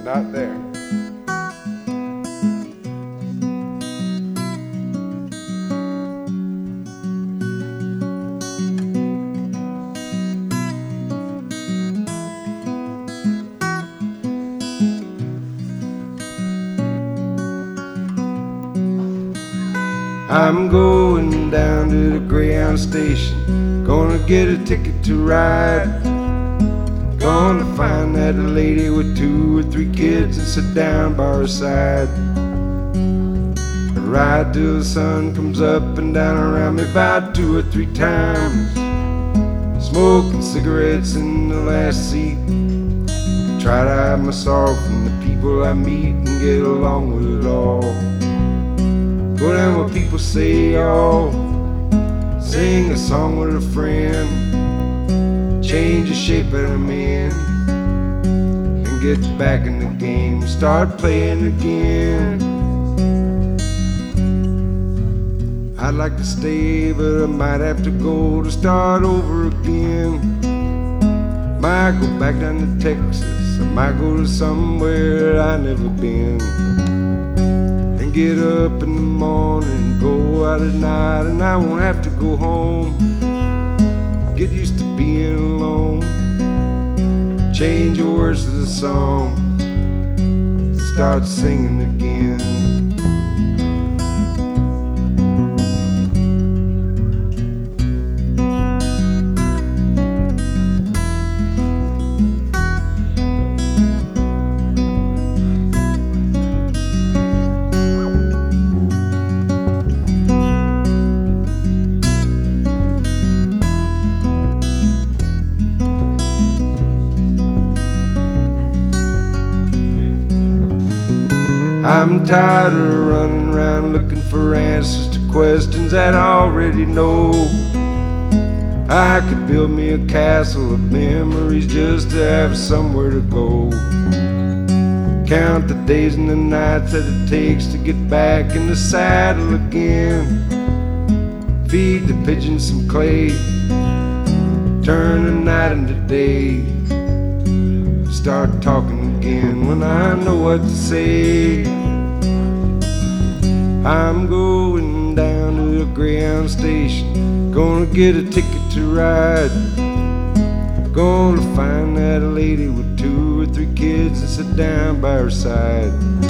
not there. I'm going down to the Greyhound station, gonna get a ticket to ride. Gonna find that lady with 2 or 3 kids and sit down by her side. I ride till the sun comes up and down around me about 2 or 3 times, smoking cigarettes in the last seat. Try to hide my sorrow from the people I meet and get along with it all. Go down where people say, oh, sing a song with a friend, change the shape of a man, and get back in the game, start playing again. I'd like to stay, but I might have to go to start over again. Might go back down to Texas, I might go to somewhere I never been. Get up in the morning, go out at night, and I won't have to go home. Get used to being alone, change the words to the song, start singing again. I'm tired of running around looking for answers to questions that I already know. I could build me a castle of memories just to have somewhere to go. Count the days and the nights that it takes to get back in the saddle again. Feed the pigeons some clay, turn the night into day. Start talking again when I know what to say. I'm going down to the Greyhound station, gonna get a ticket to ride. Gonna find that lady with 2 or 3 kids and sit down by her side.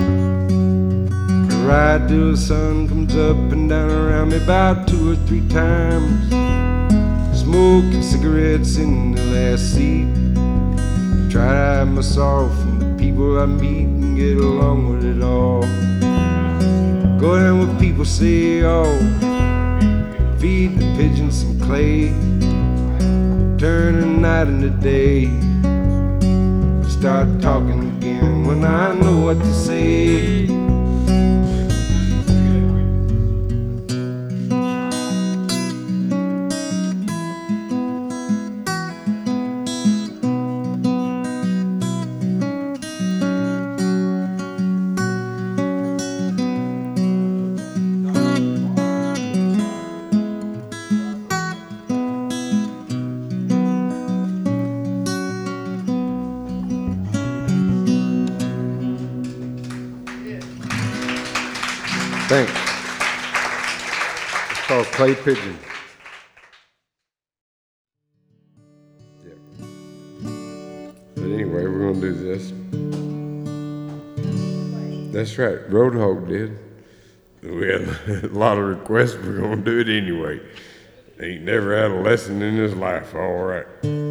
Ride till the sun comes up and down around me about 2 or 3 times, smoking cigarettes in the last seat. Try to hide my sorrow from the people I meet and get along with it all. Go down where people say, oh, feed the pigeons some clay, turn the night into day. Start talking again when I know what to say. Thanks. It's called Clay Pigeon. Yeah. But anyway, we're going to do this. That's right, Roadhog did. We had a lot of requests. We're going to do it anyway. He never had a lesson in his life. All right.